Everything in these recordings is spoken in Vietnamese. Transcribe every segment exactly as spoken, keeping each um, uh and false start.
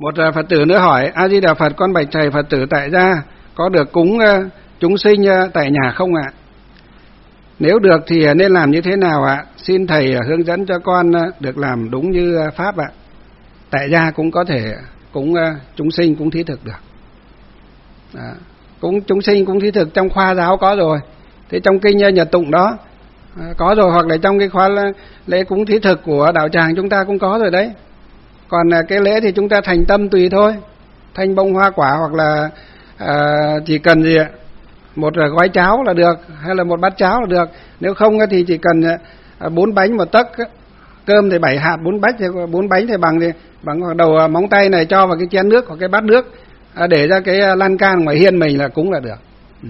Một Phật tử nữa hỏi: A Di Đà Phật, con bạch thầy, Phật tử tại gia có được cúng uh, chúng sinh uh, tại nhà không ạ? Nếu được thì nên làm như thế nào ạ? Xin thầy uh, hướng dẫn cho con uh, được làm đúng như uh, pháp ạ. Tại gia cũng có thể cúng uh, chúng sinh, cúng thí thực được. Đó. Cúng chúng sinh, cúng thí thực trong khoa giáo có rồi. Thế trong kinh uh, Nhật Tụng đó uh, có rồi, hoặc là trong cái khóa lễ cúng thí thực của đạo tràng chúng ta cũng có rồi đấy. Còn cái lễ thì chúng ta thành tâm tùy thôi, thanh bông hoa quả, hoặc là à, chỉ cần gì ạ, một gói cháo là được, hay là một bát cháo là được. Nếu không thì chỉ cần bốn bánh một tấc, cơm thì bảy hạt, bốn bánh thì bốn bánh thì bằng thì bằng đầu móng tay này cho vào cái chén nước hoặc cái bát nước, à, để ra cái lan can ngoài hiên mình là cúng là được. Ừ.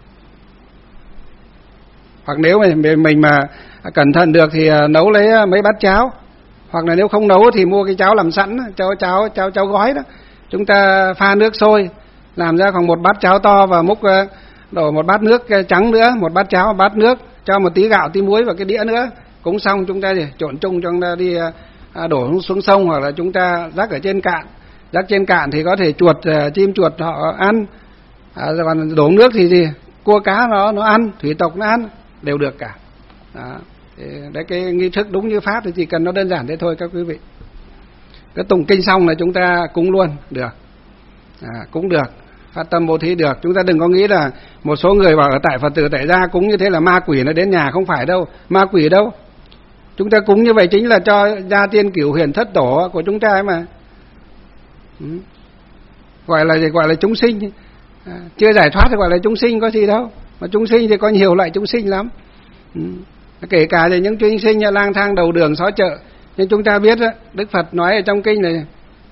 Hoặc nếu mình mình mà cẩn thận được thì nấu lấy mấy bát cháo. Hoặc là nếu không nấu thì mua cái cháo làm sẵn, cháo cháo cháo cháo gói đó. Chúng ta pha nước sôi, làm ra khoảng một bát cháo to và múc đổ một bát nước trắng nữa, một bát cháo, một bát nước, cho một tí gạo, tí muối vào cái đĩa nữa. Cúng xong chúng ta thì trộn chung, chúng ta đi đổ xuống sông, hoặc là chúng ta rắc ở trên cạn. Rắc trên cạn thì có thể chuột, chim chuột họ ăn. À, còn đổ nước thì gì? Cua cá nó nó ăn, thủy tộc nó ăn, đều được cả. Đó. Đấy, cái nghi thức đúng như pháp thì chỉ cần nó đơn giản thế thôi các quý vị. Cái tụng kinh xong là chúng ta cúng luôn được, à, cúng được, phát tâm bố thí được. Chúng ta đừng có nghĩ là một số người bảo ở tại Phật tử tại gia cúng như thế là ma quỷ nó đến nhà, không phải đâu, ma quỷ đâu. Chúng ta cúng như vậy chính là cho gia tiên cửu huyền thất tổ của chúng ta ấy mà. Ừ. Gọi là gì? Gọi là chúng sinh, à, chưa giải thoát thì gọi là chúng sinh, có gì đâu. Mà chúng sinh thì có nhiều loại chúng sinh lắm. Ừ. Kể cả thì những chúng sinh lang thang đầu đường xó chợ. Nhưng chúng ta biết đó, Đức Phật nói ở trong kinh này,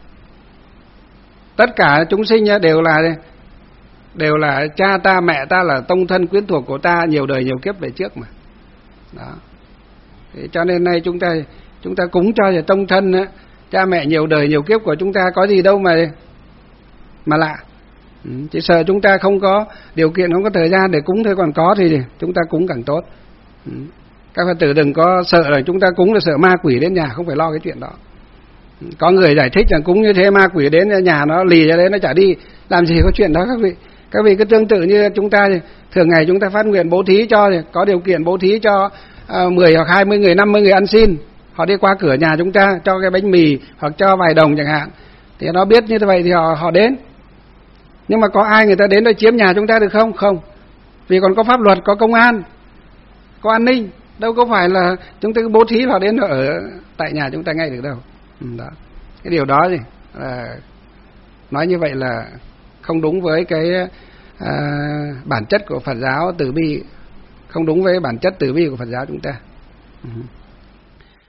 tất cả chúng sinh đều là đều là cha ta, mẹ ta, là tông thân quyến thuộc của ta nhiều đời nhiều kiếp về trước mà. Đó. Thế cho nên nay chúng ta chúng ta cúng cho tông thân, cha mẹ nhiều đời nhiều kiếp của chúng ta, có gì đâu mà mà lạ. Ừ, chỉ sợ chúng ta không có điều kiện, không có thời gian để cúng thôi, còn có thì chúng ta cúng càng tốt. Ừ. Các Phật tử đừng có sợ là chúng ta cúng là sợ ma quỷ đến nhà, không phải lo cái chuyện đó. Có người giải thích là cúng như thế ma quỷ đến nhà nó lì ra đấy nó chả đi, làm gì có chuyện đó các vị. Các vị cứ tương tự như chúng ta thường ngày chúng ta phát nguyện bố thí cho, có điều kiện bố thí cho uh, mười hoặc hai mươi người, năm mươi người ăn xin, họ đi qua cửa nhà chúng ta cho cái bánh mì hoặc cho vài đồng chẳng hạn, thì nó biết như vậy thì họ họ đến. Nhưng mà có ai người ta đến để chiếm nhà chúng ta được không? Không, vì còn có pháp luật, có công an, có an ninh. Đâu có phải là chúng ta cứ bố thí họ đến ở tại nhà chúng ta ngay được đâu. Ừ, đó. Cái điều đó gì là nói như vậy là không đúng với cái à, bản chất của Phật giáo từ bi, không đúng với bản chất từ bi của Phật giáo chúng ta. Ừ.